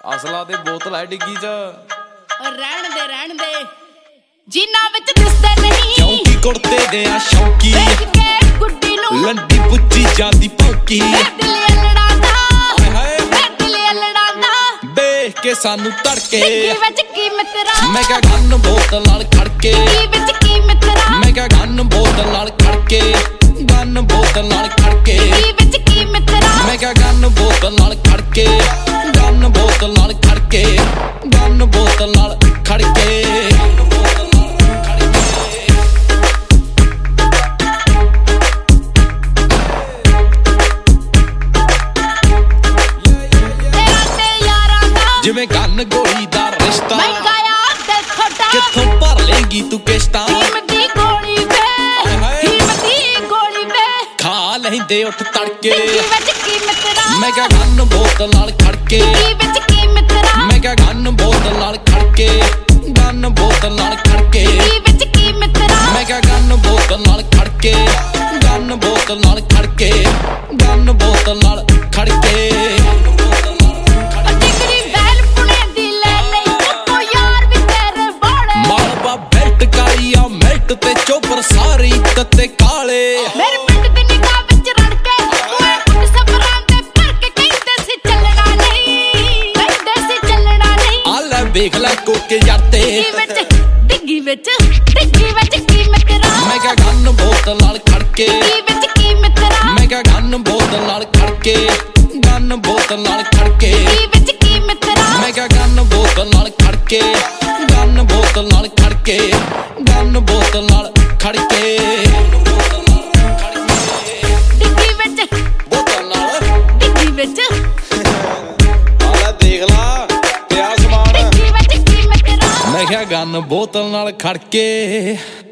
ਅਸਲਾ ਤੇ ਬੋਤਲ ਹੈ ਡਿੱਗੀ ਚ। ਰਹਿਣ ਦੇ ਜਿਨ੍ਹਾਂ ਵਿੱਚ ਦਿਸਦੇ ਨਹੀਂ ਚੌਂਕੀ ਕੁੜਤੇ ਦੇ ਆ ਸ਼ੌਕੀ ਵੇਖ ਕੇ ਗੁੱਡੀ ਨੂੰ ਲੰਡੀ ਪੁੱਜੀ ਜਾਂਦੀ ਭੌਂਕੀ ਦਿਲ ਲੜਾਂਦਾ ਦਿਲ ਲੜਾਂਦਾ ਦੇਖ ਕੇ ਸਾਨੂੰ ਤੜਕੇ ਡਿੱਗੀ ਵਿੱਚ ਕੀ ਮਿੱਤਰਾ ਮੈਂ ਕਿਹਾ ਗੰਨ ਬੋਤਲ ਨਾਲ ਖੜਕੇ ਡਿੱਗੀ ਵਿੱਚ ਕੀ ਮਿੱਤਰਾ ਮੈਂ ਕਿਹਾ ਗੰਨ ਬੋਤਲ ਨਾਲ ਖੜਕੇ ਗੰਨ ਬੋਤਲ ਨਾਲ ਖੜਕੇ ਡਿੱਗੀ ਵਿੱਚ ਕੀ ਮਿੱਤਰਾ ਮੈਂ ਕਿਹਾ ਗੰਨ ਬੋਤਲ ਨਾਲ ਖੜਕੇ ਗੰਨ ਬੋਤਲ ਨਾਲ ਖੜਕੇ ਗੰਨ ਬੋਤਲ ਨਾਲ ਖੜਕੇ ਜਿਵੇਂ ਗੰਨ ਗੋਲੀ ਦਾ ਰਿਸ਼ਤਾ ਮੈਂ ਗਾਇਆ ਤੇ ਖੋਟਾ ਕਿੱਥੋਂ ਭਰ ਲੇਂਗੀ ਤੂੰ ਕਿਸ਼ਤਾਂ ਹਿੰਮਤੀ ਗੋਲੀ ਵੇ ਹਿੰਮਤੀ ਗੋਲੀ ਵੇ ਖਾ ਲੈਂਦੇ ਉੱਠ ਤੜਕੇ ਡਿੱਗੀ ਵਿੱਚ ਕੀ ਮਿੱਤਰਾ ਮੈਂ ਕਿਹਾ ਗੰਨ ਬੋਤਲ ਨਾਲ ਖੜਕੇ ਡਿੱਗੀ ਵਿੱਚ ਕੀ ਮਿੱਤਰਾ ਮੈਂ ਕਿਹਾ ਗੰਨ ਬੋਤਲ ਨਾਲ ਖੜਕੇ ਗੰਨ ਬੋਤਲ ਨਾਲ ਖੜਕੇ ਡਿੱਗੀ ਵਿੱਚ ਕੀ ਮਿੱਤਰਾ ਮੈਂ ਕਿਹਾ ਗੰਨ ਬੋਤਲ ਨਾਲ ਖੜਕੇ ਗੰਨ ਬੋਤਲ ਨਾਲ ਖੜਕੇ ਗੰਨ ਬੋਤਲ ਨਾਲ ਖੜਕੇ ਤੇ ਚੋਪਰ ਸਾਰੀ ਤੱਤੇ ਕਾਲੇ ਮੇਰੇ ਪਿੰਡ ਦੀ ਨਿਗਾਹ ਵਿੱਚ ਰੜ ਕੇ ਮੈਂ ਕੁੱਟ ਸਫਰਾਂ ਦੇ ਭਰ ਕੇ ਕਹਿੰਦੇ ਸੀ ਚੱਲਣਾ ਨਹੀਂ ਕਹਿੰਦੇ ਸੀ ਚੱਲਣਾ ਨਹੀਂ ਆ ਲੈ ਵੇਖ ਲੈ ਕੋਕੇ ਜਾਂਦੇ ਡਿੱਗੀ ਵਿੱਚ ਕੀ ਮਿੱਤਰਾ ਮੈਂ ਕਿਹਾ ਗੰਨ ਬੋਤਲ ਨਾਲ ਖੜਕੇ ਡਿੱਗੀ ਵਿੱਚ ਕੀ ਮਿੱਤਰਾ ਮੈਂ ਕਿਹਾ ਗੰਨ ਬੋਤਲ ਨਾਲ ਖੜਕੇ ਗੰਨ ਬੋਤਲ ਨਾਲ ਖੜਕੇ ਡਿੱਗੀ ਵਿੱਚ ਕੀ ਮਿੱਤਰਾ ਮੈਂ ਕਿਹਾ ਗੰਨ ਬੋਤਲ ਨਾਲ ਖੜਕੇ ਗੰਨ ਬੋਤਲ ਨਾਲ ਖੜਕੇ ਗੰਨ ਬੋਤਲ ਨਾਲ ਖੜਕੇ ਡਿੱਗੀ ਵਿੱਚ ਬੋਤਲ ਨਾਲ ਡਿੱਗੀ ਵਿੱਚ ਆ ਲੈ ਦੇਖ ਲਾ ਪਿਆ ਸਮਾਨ ਡਿੱਗੀ ਵਿੱਚ ਕੀ ਮਿੱਤਰਾ ਮੈਂ ਕਿਹਾ ਗੰਨ ਬੋਤਲ ਨਾਲ ਖੜਕੇ